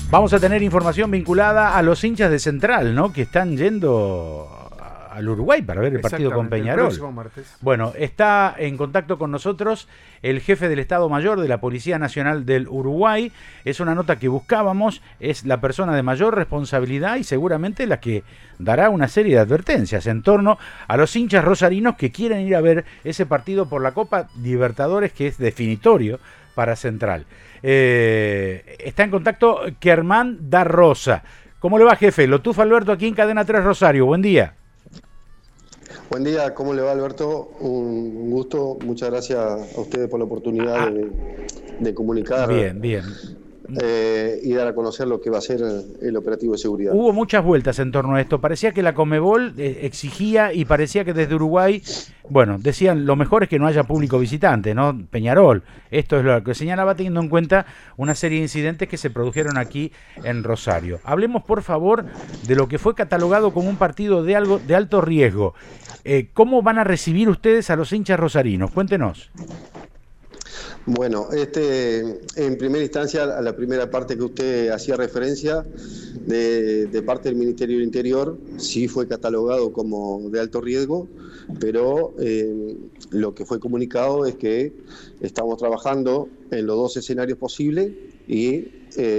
Vamos a tener información vinculada a los hinchas de Central, ¿no? Que están yendo al Uruguay para ver el partido con Peñarol. El próximo martes. Bueno, está en contacto con nosotros el jefe del Estado Mayor de la Policía Nacional del Uruguay. Es una nota que buscábamos, es la persona de mayor responsabilidad y seguramente la que dará una serie de advertencias en torno a los hinchas rosarinos que quieren ir a ver ese partido por la Copa Libertadores, que es definitorio para Central. Está en contacto Germán da Rosa. ¿Cómo le va, jefe? Lo tufa Alberto aquí en Cadena 3 Rosario. Buen día. Buen día, ¿cómo le va, Alberto? Un gusto, muchas gracias a ustedes por la oportunidad de comunicar. Bien. Y dar a conocer lo que va a ser el operativo de seguridad. Hubo muchas vueltas en torno a esto. Parecía que la Conmebol exigía y parecía que desde Uruguay, bueno, decían lo mejor es que no haya público visitante, ¿no? Peñarol. Esto es lo que señalaba teniendo en cuenta una serie de incidentes que se produjeron aquí en Rosario. Hablemos, por favor, de lo que fue catalogado como un partido de alto riesgo. ¿Cómo van a recibir ustedes a los hinchas rosarinos? Cuéntenos. Bueno, en primera instancia, a la primera parte que usted hacía referencia, de parte del Ministerio del Interior, sí fue catalogado como de alto riesgo, pero lo que fue comunicado es que estamos trabajando en los dos escenarios posibles y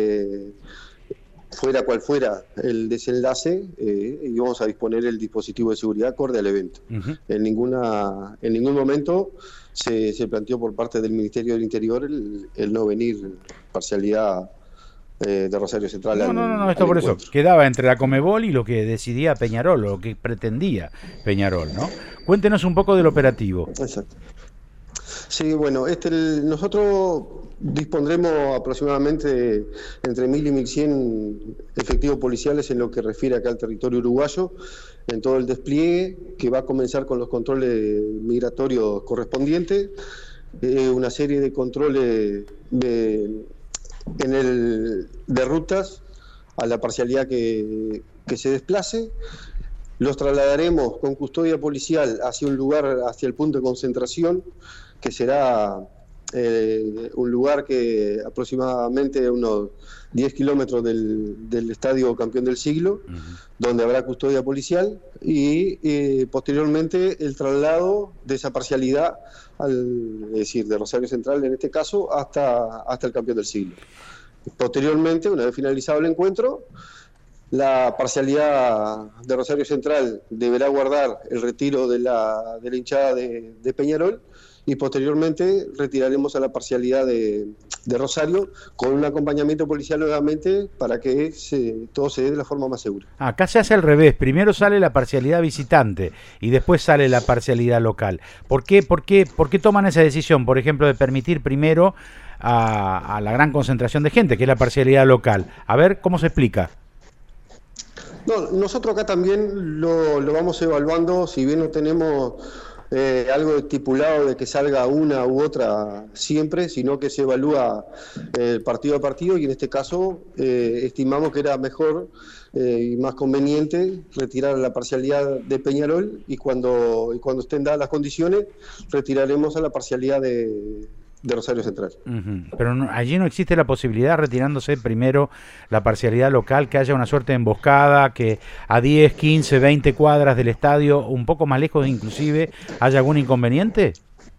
fuera cual fuera el desenlace, íbamos a disponer el dispositivo de seguridad acorde al evento. Uh-huh. En ningún momento se planteó por parte del Ministerio del Interior el no venir, parcialidad de Rosario Central. No, esto por eso quedaba entre la Conmebol y lo que decidía Peñarol, o lo que pretendía Peñarol, ¿no? Cuéntenos un poco del operativo. Exacto. Sí, bueno, nosotros dispondremos aproximadamente entre 1.000 y 1.100 efectivos policiales en lo que refiere acá al territorio uruguayo, en todo el despliegue, que va a comenzar con los controles migratorios correspondientes, una serie de controles de rutas a la parcialidad que se desplace. Los trasladaremos con custodia policial hacia un lugar, hacia el punto de concentración, que será un lugar que aproximadamente unos 10 kilómetros del Estadio Campeón del Siglo, uh-huh, donde habrá custodia policial y posteriormente el traslado de esa parcialidad, es decir, de Rosario Central en este caso, hasta el Campeón del Siglo. Posteriormente, una vez finalizado el encuentro, la parcialidad de Rosario Central deberá guardar el retiro de la hinchada de Peñarol y posteriormente retiraremos a la parcialidad de Rosario con un acompañamiento policial nuevamente para que todo se dé de la forma más segura. Acá se hace al revés, primero sale la parcialidad visitante y después sale la parcialidad local. ¿Por qué toman esa decisión, por ejemplo, de permitir primero a la gran concentración de gente, que es la parcialidad local? A ver, ¿cómo se explica? No, nosotros acá también lo vamos evaluando, si bien no tenemos algo estipulado de que salga una u otra siempre, sino que se evalúa partido a partido y en este caso estimamos que era mejor y más conveniente retirar la parcialidad de Peñarol y cuando estén dadas las condiciones retiraremos a la parcialidad de Rosario Central. Uh-huh. Pero allí no existe la posibilidad, retirándose primero la parcialidad local, que haya una suerte de emboscada, que a 10, 15, 20 cuadras del estadio, un poco más lejos inclusive, haya algún inconveniente.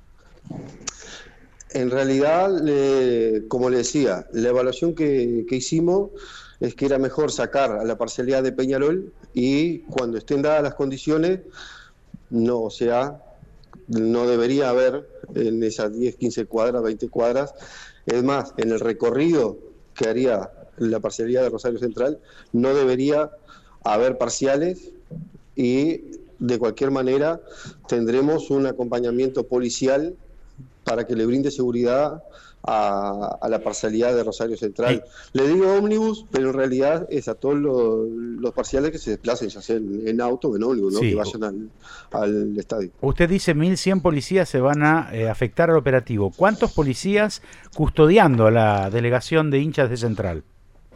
En realidad, como le decía, la evaluación que hicimos es que era mejor sacar a la parcialidad de Peñarol y cuando estén dadas las condiciones, no debería haber en esas 10, 15 cuadras, 20 cuadras. Es más, en el recorrido que haría la parcialidad de Rosario Central, no debería haber parciales y de cualquier manera tendremos un acompañamiento policial para que le brinde seguridad a la parcialidad de Rosario Central. Le digo ómnibus, pero en realidad es a todos los parciales que se desplacen, ya sea en auto o en ómnibus, ¿no? Sí. Que vayan al estadio. Usted dice 1.100 policías se van a afectar al operativo. ¿Cuántos policías custodiando a la delegación de hinchas de Central?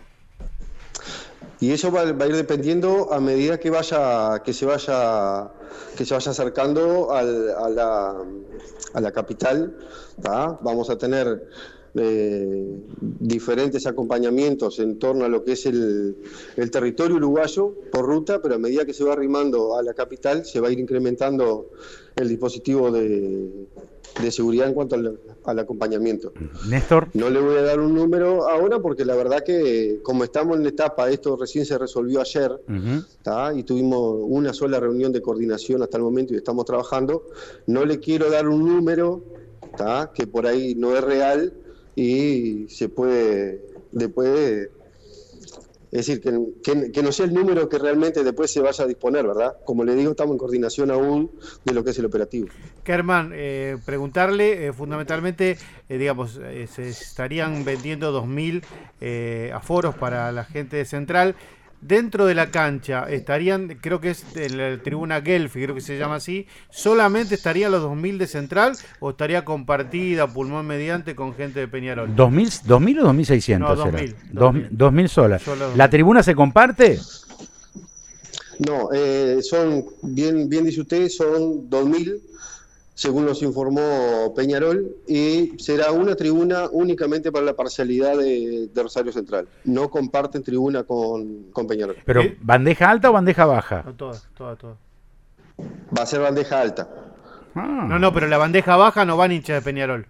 Y eso va a ir dependiendo a medida que se vaya que se vaya acercando a la capital, ¿tá? Vamos a tener diferentes acompañamientos en torno a lo que es el territorio uruguayo por ruta, pero a medida que se va arrimando a la capital se va a ir incrementando el dispositivo de seguridad en cuanto al acompañamiento. Néstor. No le voy a dar un número ahora porque la verdad que como estamos en la etapa, esto recién se resolvió ayer, y tuvimos una sola reunión de coordinación hasta el momento y estamos trabajando, no le quiero dar un número que por ahí no es real y se puede después, es decir, que no sea el número que realmente después se vaya a disponer, ¿verdad? Como le digo, estamos en coordinación aún de lo que es el operativo. Kerman, preguntarle, fundamentalmente, digamos, se estarían vendiendo 2.000 aforos para la gente de Central. Dentro de la cancha estarían, creo que es en la tribuna Gelfi, creo que se llama así, ¿solamente estarían los 2.000 de Central o estaría compartida, pulmón mediante, con gente de Peñarol? ¿2.000 o 2.600? No, 2.000. 2.000 solas. Solo ¿La tribuna se comparte? No, son, bien dice usted, son 2.000, según nos informó Peñarol, y será una tribuna únicamente para la parcialidad de Rosario Central. No comparten tribuna con Peñarol. ¿Pero bandeja alta o bandeja baja? No, toda. Va a ser bandeja alta. No, pero la bandeja baja no van hinchas de Peñarol.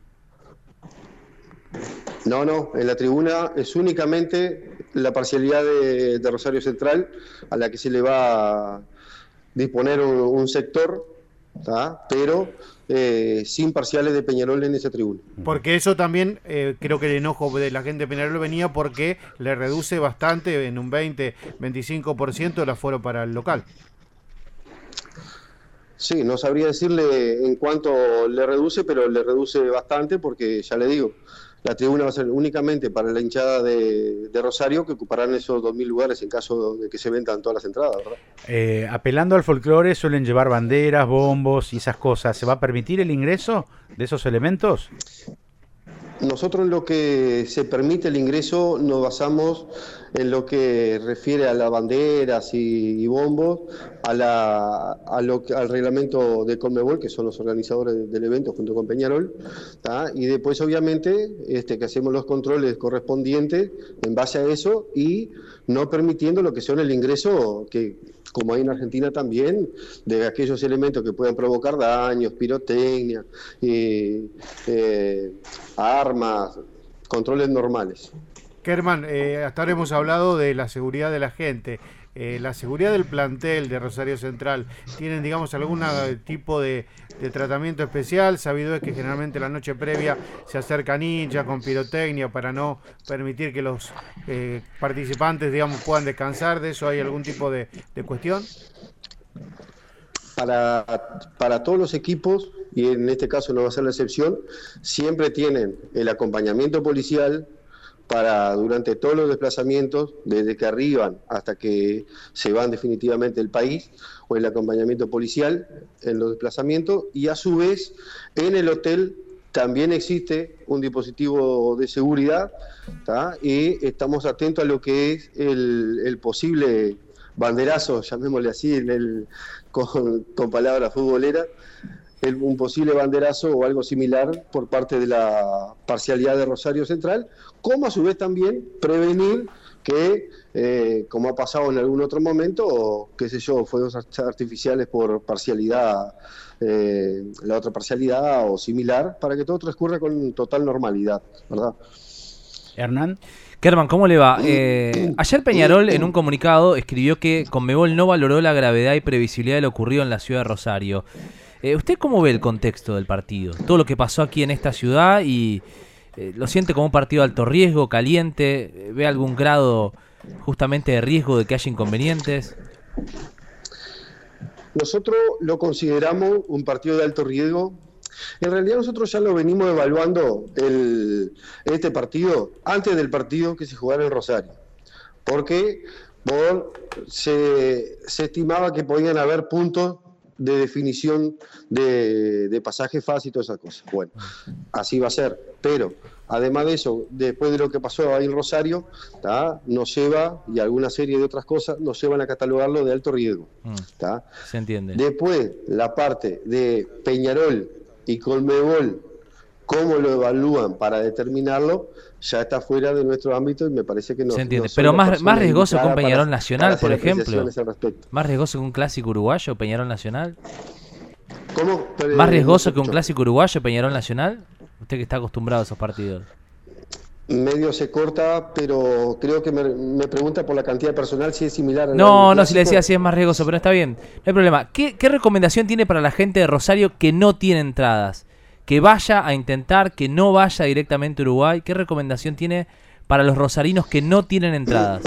No, en la tribuna es únicamente la parcialidad de Rosario Central, a la que se le va a disponer un sector, pero sin parciales de Peñarol en esa tribuna. Porque eso también, creo que el enojo de la gente de Peñarol venía porque le reduce bastante, en un 20-25% el aforo para el local. Sí, no sabría decirle en cuánto le reduce, pero le reduce bastante porque, ya le digo, la tribuna va a ser únicamente para la hinchada de Rosario, que ocuparán esos 2.000 lugares en caso de que se vendan todas las entradas, ¿verdad? Apelando al folclore, suelen llevar banderas, bombos y esas cosas. ¿Se va a permitir el ingreso de esos elementos? Nosotros en lo que se permite el ingreso nos basamos en lo que refiere a las banderas y bombos, al reglamento de Conmebol, que son los organizadores del evento junto con Peñarol, y después obviamente que hacemos los controles correspondientes en base a eso y no permitiendo lo que son el ingreso, que como hay en Argentina también, de aquellos elementos que puedan provocar daños, pirotecnia, armas, controles normales. Kerman, hasta ahora hemos hablado de la seguridad de la gente. La seguridad del plantel de Rosario Central, ¿tienen, digamos, algún tipo de tratamiento especial? Sabido es que generalmente la noche previa se acercan hinchas con pirotecnia para no permitir que los participantes, digamos, puedan descansar. ¿De eso hay algún tipo de cuestión? Para todos los equipos, y en este caso no va a ser la excepción, siempre tienen el acompañamiento policial durante todos los desplazamientos, desde que arriban hasta que se van definitivamente del país, o el acompañamiento policial en los desplazamientos, y a su vez en el hotel también existe un dispositivo de seguridad, y estamos atentos a lo que es el posible banderazo, llamémosle así, con palabras futboleras, un posible banderazo o algo similar por parte de la parcialidad de Rosario Central, como a su vez también prevenir que, como ha pasado en algún otro momento, o qué sé yo, fuegos artificiales por parcialidad, la otra parcialidad o similar, para que todo transcurra con total normalidad, ¿verdad? Hernán. Kerman, ¿cómo le va? Ayer Peñarol en un comunicado escribió que Conmebol no valoró la gravedad y previsibilidad de lo ocurrido en la ciudad de Rosario. ¿Usted cómo ve el contexto del partido? Todo lo que pasó aquí en esta ciudad y ¿lo siente como un partido de alto riesgo, caliente? ¿Ve algún grado justamente de riesgo de que haya inconvenientes? Nosotros lo consideramos un partido de alto riesgo. En realidad nosotros ya lo venimos evaluando este partido antes del partido que se jugara en Rosario, porque se estimaba que podían haber puntos de definición de pasaje fácil y todas esas cosas. Bueno, así va a ser, pero además de eso, después de lo que pasó ahí en Rosario, nos lleva, y alguna serie de otras cosas, nos llevan a catalogarlo de alto riesgo. Se entiende. Después, la parte de Peñarol y Conmebol, cómo lo evalúan para determinarlo, ya está fuera de nuestro ámbito y me parece que no. Se entiende. No Pero más riesgoso que un Peñarol Nacional, por ejemplo. ¿Más riesgoso que un clásico uruguayo, Peñarol Nacional? ¿Cómo? ¿Más riesgoso que un clásico uruguayo, Peñarol Nacional? Usted que está acostumbrado a esos partidos. Medio se corta, pero creo que me pregunta por la cantidad de personal si es similar a No, si le decía si es más riesgoso, pero está bien. No hay problema. ¿Qué recomendación tiene para la gente de Rosario que no tiene entradas? Que vaya a intentar, que no vaya directamente a Uruguay. ¿Qué recomendación tiene para los rosarinos que no tienen entradas?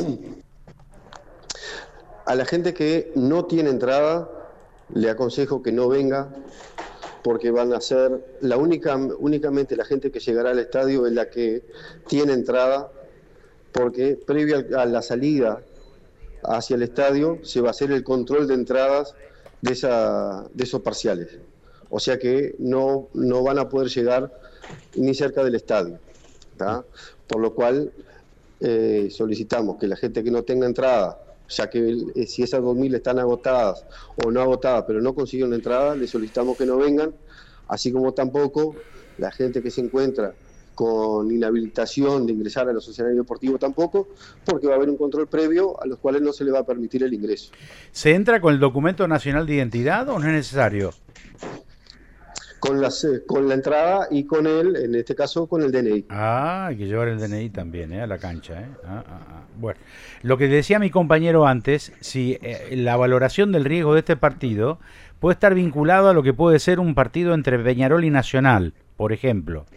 A la gente que no tiene entrada, le aconsejo que no venga, porque van a ser únicamente la gente que llegará al estadio es la que tiene entrada, porque previo a la salida hacia el estadio se va a hacer el control de entradas de esos parciales. O sea que no van a poder llegar ni cerca del estadio, por lo cual solicitamos que la gente que no tenga entrada, ya que si esas 2.000 están agotadas o no agotadas, pero no consiguen una entrada, les solicitamos que no vengan, así como tampoco la gente que se encuentra con inhabilitación de ingresar a los escenarios deportivos tampoco, porque va a haber un control previo a los cuales no se le va a permitir el ingreso. ¿Se entra con el documento nacional de identidad o no es necesario? Con la entrada y en este caso, con el DNI. Hay que llevar el DNI también, a la cancha. Bueno, lo que decía mi compañero antes, si la valoración del riesgo de este partido puede estar vinculado a lo que puede ser un partido entre Peñarol y Nacional, por ejemplo.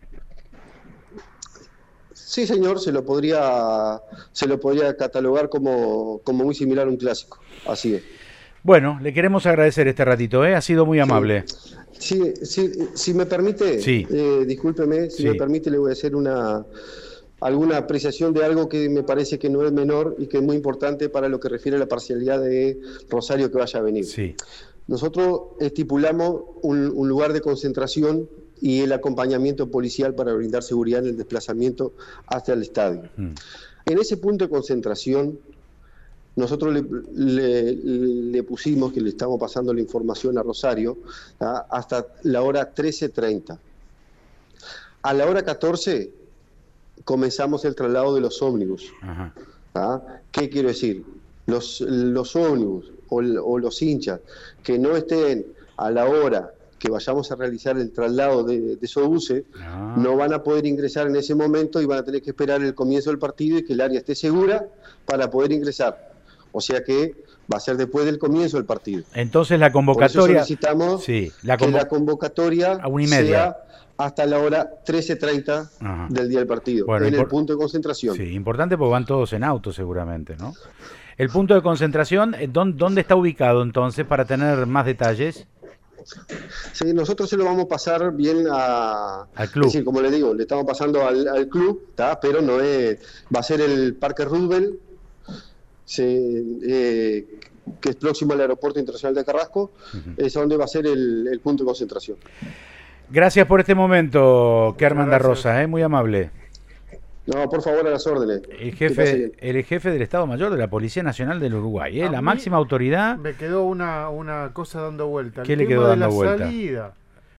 Sí, señor, se lo podría catalogar como muy similar a un clásico. Así es. Bueno, le queremos agradecer este ratito, ha sido muy amable. Sí, si me permite, discúlpeme, si me permite, le voy a hacer alguna apreciación de algo que me parece que no es menor y que es muy importante para lo que refiere a la parcialidad de Rosario que vaya a venir. Sí. Nosotros estipulamos un lugar de concentración y el acompañamiento policial para brindar seguridad en el desplazamiento hasta el estadio. En ese punto de concentración, nosotros le pusimos, que le estamos pasando la información a Rosario, hasta la hora 13:30. A la hora 14 comenzamos el traslado de los ómnibus. ¿Qué quiero decir? Los ómnibus o los hinchas que no estén a la hora que vayamos a realizar el traslado de esos buses, no van a poder ingresar en ese momento y van a tener que esperar el comienzo del partido y que el área esté segura para poder ingresar. O sea que va a ser después del comienzo del partido. Entonces la convocatoria... Por eso solicitamos que la convocatoria a 1:30 sea hasta la hora 13:30 del día del partido, en el punto de concentración. Sí, importante porque van todos en auto seguramente, ¿no? El punto de concentración, ¿dónde está ubicado entonces para tener más detalles? Sí, nosotros se lo vamos a pasar bien al club. Es decir, como le digo, le estamos pasando al club, pero no es, va a ser el Parque Roosevelt, que es próximo al Aeropuerto Internacional de Carrasco, es donde va a ser el punto de concentración. Gracias por este momento, Kerman da Rosa, muy amable. No, por favor, a las órdenes. El jefe del Estado Mayor de la Policía Nacional del Uruguay, la máxima autoridad. Me quedó una cosa dando vuelta. ¿Qué le quedó dando vuelta? Salida.